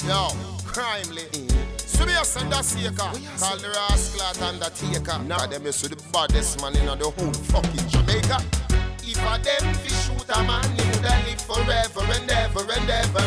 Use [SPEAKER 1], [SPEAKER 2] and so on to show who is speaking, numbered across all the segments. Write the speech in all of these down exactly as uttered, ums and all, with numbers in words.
[SPEAKER 1] Yo, crimely. So me a send a seeker, call the rascal undertaker. Now them is the baddest man in the whole fucking Jamaica. If a them fi shoot a man, he woulda live forever and ever and ever.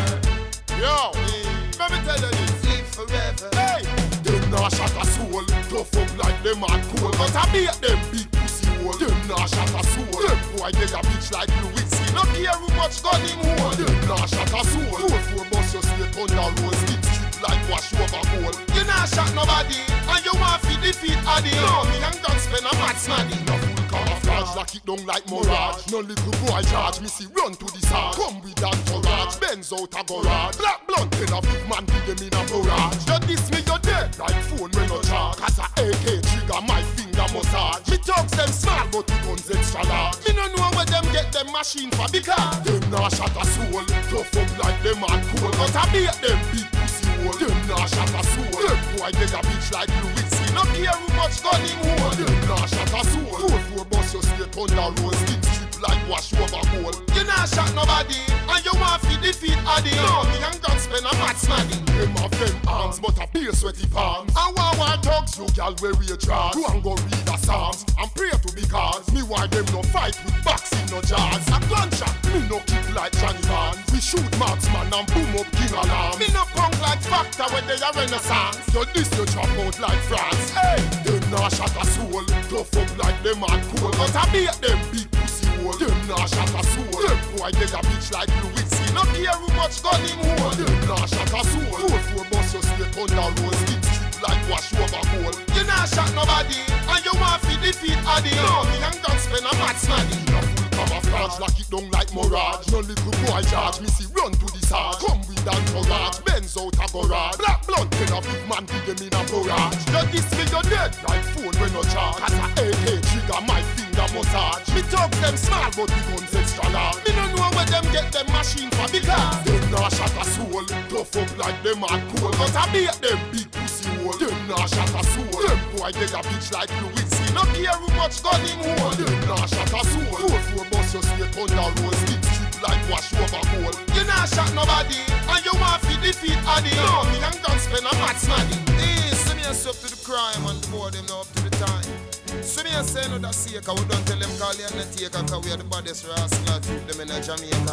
[SPEAKER 1] Yo, let me tell you this, live forever. Hey, them nah shot a soul, tough up like them hard coal. But I beat them big pussy hole. Them nah shot a soul, them boy they a bitch like Lewinsky. No care who much gun him hold. Them nah shot a soul, two four bust your straight on the road, skip strip like wash over goal. You nah shot nobody, and you want fi defeat Addy. No, me and guns spend a mad snaddy. No full camouflage, lock it down like Mirage. No little boy charge, me see run to the side. Come with entourage, Benz out a garage. Black blunt, tell a big man give them in a barrage. You diss me, you dead, like phone when no charge. Cause a A K trigger, my finger massage. Me talks them small, but the guns extra large. Me no know where them get them machine for because them nah shot a soul, tough up like them hard coal. But I beat them big pussy hole. Them nah shot a soul, them boy they a bitch like Lewinsky. No care who much gun him hold. Them nah shot a soul, four four bust your straight on the road, skip strip like wash over goal. You nah shot nobody, and you want fi defeat Addy. No, me and guns spend a mad snaddy. Them have them arms, but a beer sweaty palms. And one war talks, you gal where we a charge. Go and go read the psalms, and pray to be cause. Me why them no fight with boxing no jazz. A gunshot, me no kick like Johnny Barnes. We shoot marksman and boom up king alarm. Me no punk like Factor when they a renaissance. So this you drop out like France. Hey, them nah shot a soul, tough up like them hard coal. But I beat them big pussy hole. Them nah shot a soul, them boy they a bitch like Lewinsky. No care who much gun him hold. Them nah shot a soul, four four bust your straight on the road, skip strip like wash over goal. You nah shot nobody, and you want fi defeat Addy. No, me and guns spend a mad snaddy. No full camouflage, lock it down like Mirage. No little boy charge, me see run to the side. Come with entourage, Benz out a garage. Black blunt, tell a big man give them in a barrage. You diss me, you dead, like phone when no charge. Cause a A K trigger, my finger massage. Me talks them small, but the guns extra large. Me no know where them get them machine for because them nah shot a soul, tough up like them hard coal. But I beat them big pussy hole. Them nah shot a soul, them boy they a bitch like Lewinsky. No care who much gun him hold. Them nah shot a soul, four four bust your straight on the road, skip strip like wash over goal. You nah shot nobody, and you want fi defeat Addy. No, me and guns spend a mad snaddy. This, see me a up to the crime and the boy them now up to the time. So me a say no that seeker, we don't tell them call you undertaker, cause we are the baddest rascal to them in a Jamaica.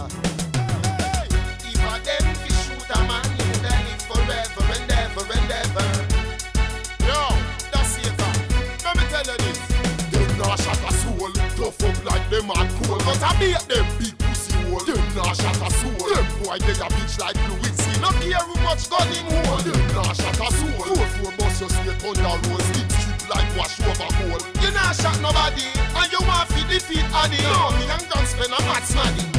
[SPEAKER 1] Hey, if a them fi shoot a man, you woulda live forever and ever and ever. Yo, that seeker, let me tell you this. Them nah shot a soul, tough up like them hard coal. But I beat them big pussy hole. Them nah shot a soul, them boy they a bitch like Lewinsky. No care who much gun him hold. Them nah shot a soul, four four bust your straight on the road, skip strip like wash over goal. You nah shot nobody, and you want fi defeat Addy. No, me and guns spend a mad snaddy.